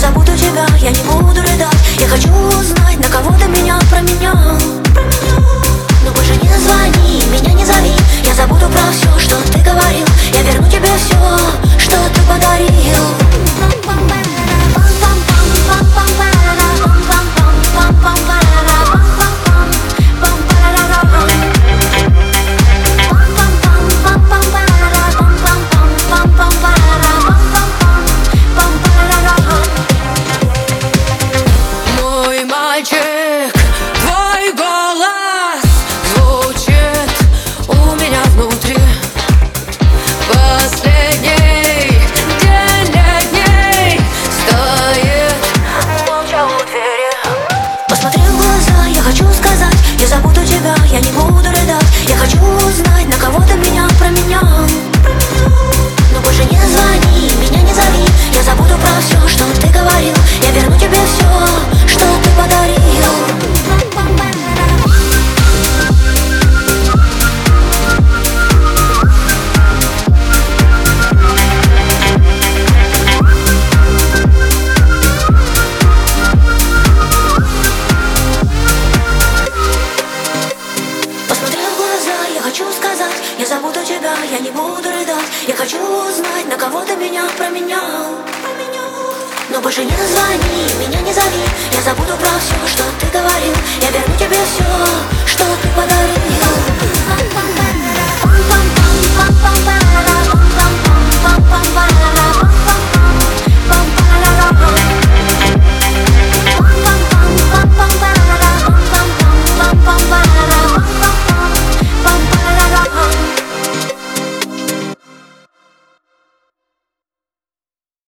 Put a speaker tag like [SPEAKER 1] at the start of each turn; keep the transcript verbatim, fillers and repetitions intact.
[SPEAKER 1] забуду тебя, я не буду рыдать. Я хочу узнать, на кого ты меня променял. Но больше не звони, меня не зови. Я забуду про все, что ты говорил. Я верну тебе все, что ты подарил.
[SPEAKER 2] Мой мальчик, твой голос звучит у меня внутри. Последний день летний стоит молча у двери.
[SPEAKER 1] Посмотри в глаза, я хочу сказать, я забуду тебя, я не буду рыдать. Я хочу узнать, на кого ты меня променял. Но больше не звони, меня не зови. Я забуду про все, что ты говорил. Я верну тебе все, что ты подарил. Я забуду тебя, я не буду рыдать. Я хочу узнать, на кого ты меня променял. Но больше не звони, меня не зови. Я забуду про все, что ты говорил. Я верну тебе все, что ты подарил.